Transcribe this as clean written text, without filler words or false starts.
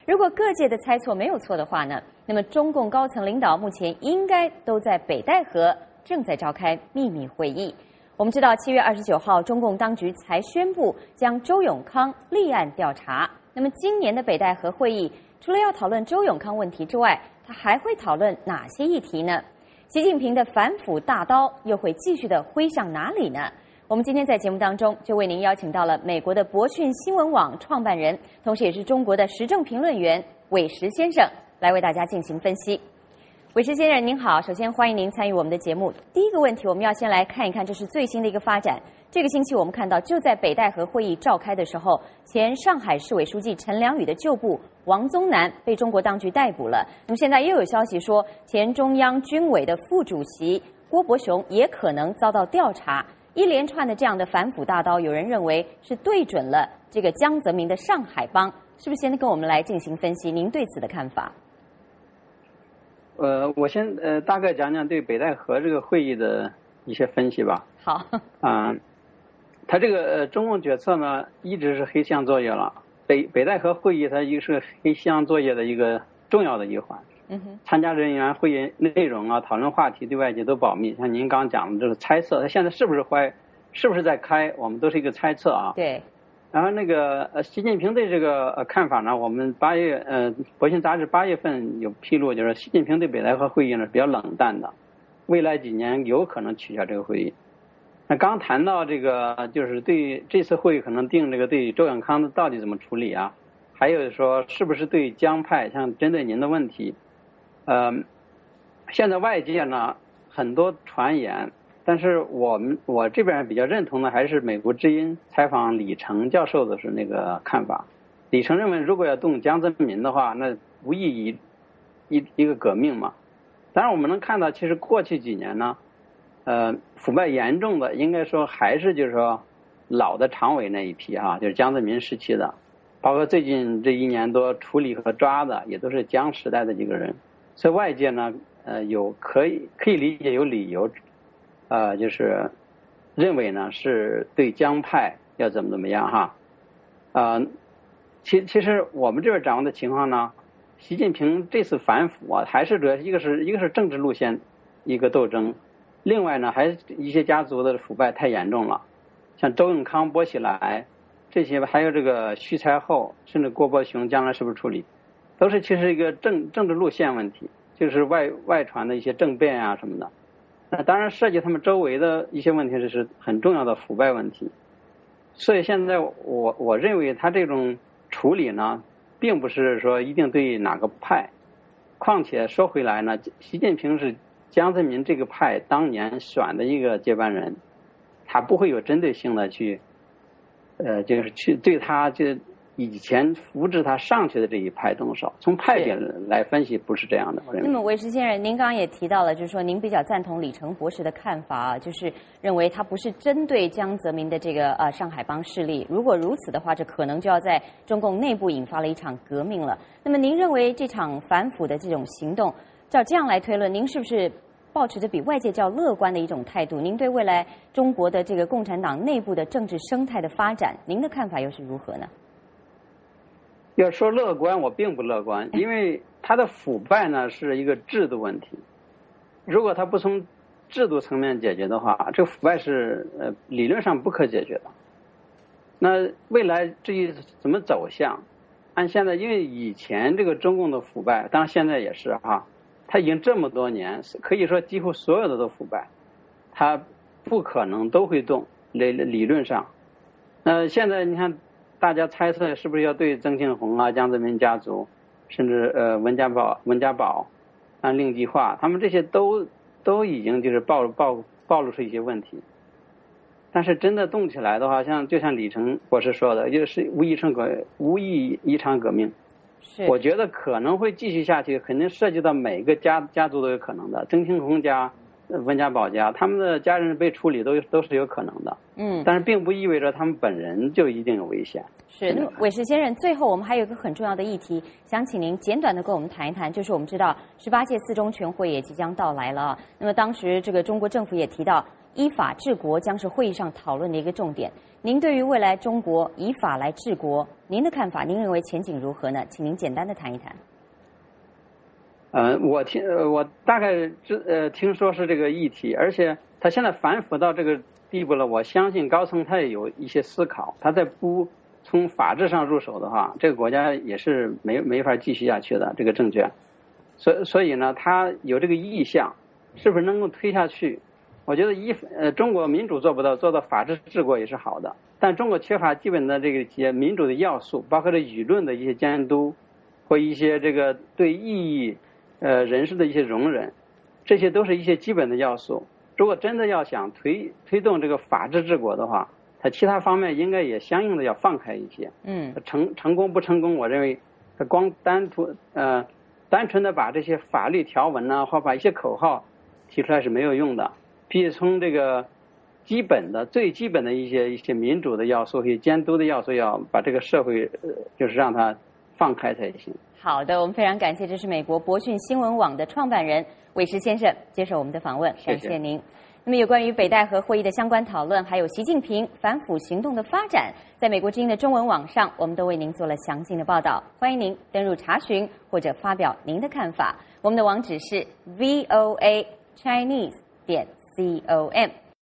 如果各界的猜测没有错的话呢，那么中共高层领导目前应该都在北戴河正在召开秘密会议。我们知道7月29号，中共当局才宣布将周永康立案调查。那么今年的北戴河会议，除了要讨论周永康问题之外，他还会讨论哪些议题呢？习近平的反腐大刀又会继续的挥向哪里呢？我们今天在节目当中就为您邀请到了美国的博讯新闻网创办人，同时也是中国的时政评论员韦石先生来为大家进行分析。韦石先生您好，首先欢迎您参与我们的节目。第一个问题，我们要先来看一看这是最新的一个发展。这个星期我们看到，就在北戴河会议召开的时候，前上海市委书记陈良宇的旧部王宗南被中国当局逮捕了。那么现在又有消息说，前中央军委的副主席郭伯雄也可能遭到调查。一连串的这样的反腐大刀，有人认为是对准了这个江泽民的上海帮，是不是先跟我们来进行分析？您对此的看法？ 我先大概讲讲对北戴河这个会议的一些分析吧。 好。 他这个中共决策呢，一直是黑箱作业了。北戴河会议它一个是黑箱作业的一个重要的一环。参加人员会议内容啊，讨论话题对外界都保密。像您刚讲的这个猜测，他现在是不是在开，我们都是一个猜测啊。 对。 然后那个习近平对这个看法呢，我们博讯杂志8月份有披露，就是习近平对北戴河会议呢比较冷淡的，未来几年有可能取消这个会议。那刚谈到这个，就是对这次会议可能定这个对周永康的到底怎么处理啊，还有说是不是对江派，像针对您的问题。现在外界呢很多传言，但是我这边比较认同的还是美国之音采访李成教授的是那个看法。李成认为，如果要动江泽民的话，那无异于一个革命嘛。当然我们能看到，其实过去几年呢，腐败严重的应该说还是就是说老的常委那一批哈，就是江泽民时期的，包括最近这1年多处理和抓的也都是江时代的几个人。所以外界呢，可以理解有理由，就是认为呢是对江派要怎么样哈，其实我们这边掌握的情况呢，习近平这次反腐啊，还是主要一个是政治路线一个斗争，另外呢还一些家族的腐败太严重了，像周永康、薄熙来这些，还有这个徐才厚，甚至郭伯雄将来是不是处理？都是其实一个政治路线问题，就是外传的一些政变啊什么的。那当然涉及他们周围的一些问题，这是很重要的腐败问题。所以现在我认为他这种处理呢，并不是说一定对哪个派。况且说回来呢，习近平是江泽民这个派当年选的一个接班人，他不会有针对性的去，就是去对他就以前扶植他上去的这一派动手，从派别来分析不是这样的。 那么韦石先生，您刚刚也提到了，就是说您比较赞同李成博士的看法啊，就是认为他不是针对江泽民的这个上海帮势力。如果如此的话，这可能就要在中共内部引发了一场革命了。那么您认为这场反腐的这种行动，照这样来推论，您是不是抱持着比外界较乐观的一种态度？您对未来中国的这个共产党内部的政治生态的发展，您的看法又是如何呢？ 要说乐观，我并不乐观，因为它的腐败呢是一个制度问题。如果它不从制度层面解决的话，这个腐败是理论上不可解决的。那未来至于怎么走向，按现在，因为以前这个中共的腐败，当然现在也是哈，它已经这么多年，可以说几乎所有的都腐败，它不可能都会动，理论上。现在你看。大家猜测是不是要对曾庆红啊、江泽民家族，甚至文家宝、令计划，他们这些都已经就是暴露出一些问题。但是真的动起来的话，就像李成博士说的，就是无疑一场革命。 是，我觉得可能会继续下去，肯定涉及到每个家族都有可能的。曾庆红家、文家宝家，他们的家人被处理都是有可能的。但是并不意味着他们本人就一定有危险。 是，那么韦石先生，最后我们还有一个很重要的议题，想请您简短的跟我们谈一谈，就是我们知道18届4中全会也即将到来了，那么当时这个中国政府也提到依法治国将是会议上讨论的一个重点。您对于未来中国以法来治国，您的看法，您认为前景如何呢？请您简单的谈一谈。 我大概听说是这个议题，而且他现在反腐到这个地步了，我相信高层他也有一些思考，他在不从法治上入手的话，这个国家也是没法继续下去的，这个政权。所以呢，他有这个意向，是不是能够推下去？我觉得中国民主做不到，做到法治治国也是好的，但中国缺乏基本的这个一些民主的要素，包括这舆论的一些监督或一些这个对异议人士的一些容忍，这些都是一些基本的要素。如果真的要想推动这个法治治国的话，它其他方面应该也相应的要放开一些。成功不成功，我认为它光单纯的把这些法律条文呢，或把一些口号提出来是没有用的。必须从这个最基本的一些民主的要素和监督的要素，要把这个社会就是让它放开才行。 好的，我们非常感谢，这是美国博讯新闻网的创办人韦石先生接受我们的访问，感谢您。那么有关于北戴河会议的相关讨论，还有习近平反腐行动的发展，在美国之音的中文网上，我们都为您做了详尽的报道，欢迎您登入查询或者发表您的看法。我们的网址是 voachinese.com。